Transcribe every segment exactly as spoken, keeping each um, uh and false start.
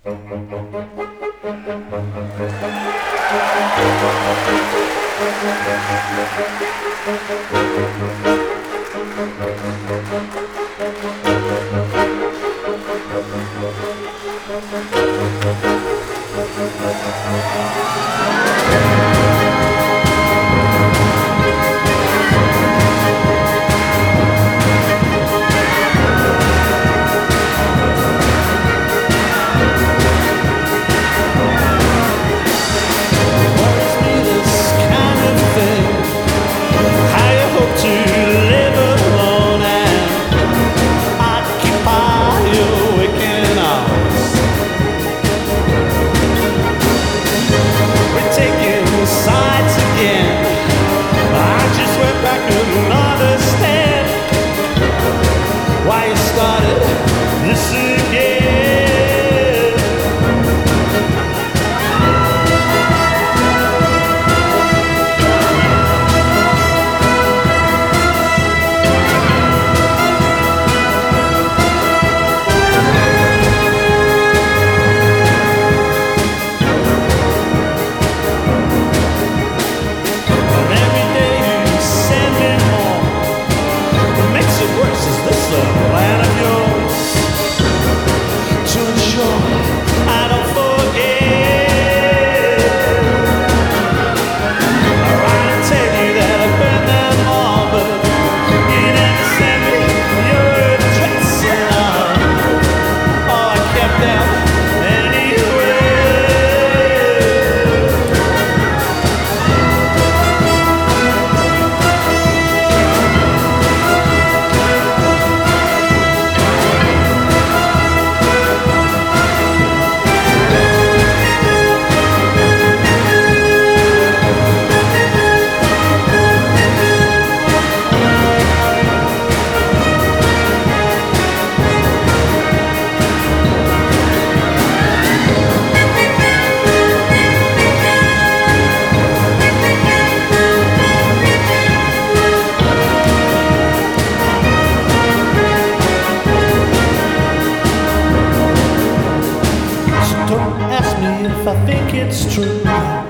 I think it's true.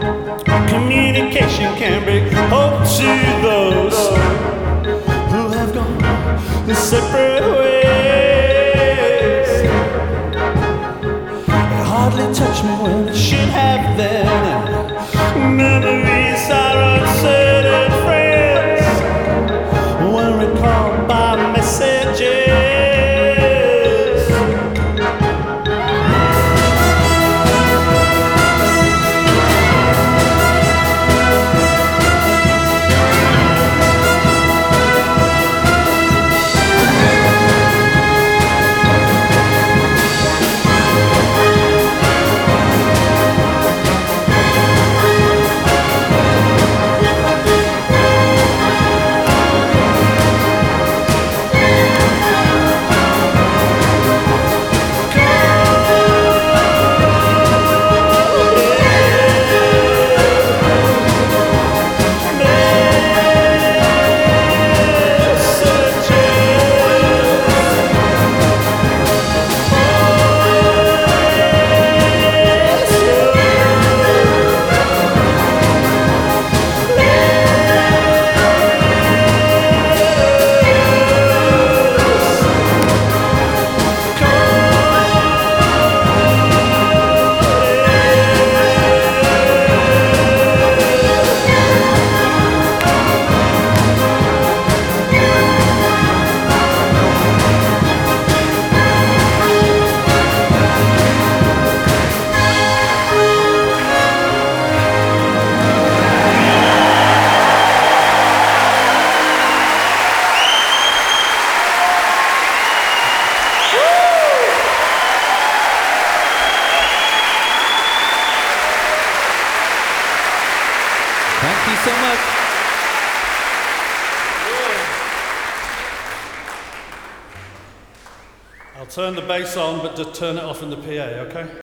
Communication can bring hope to those who have gone their separate ways. It hardly touched me when it should have then. Memories are uncertain friends when recalled by messages. Thank you so much. I'll turn the bass on, but just turn it off in the P A, okay?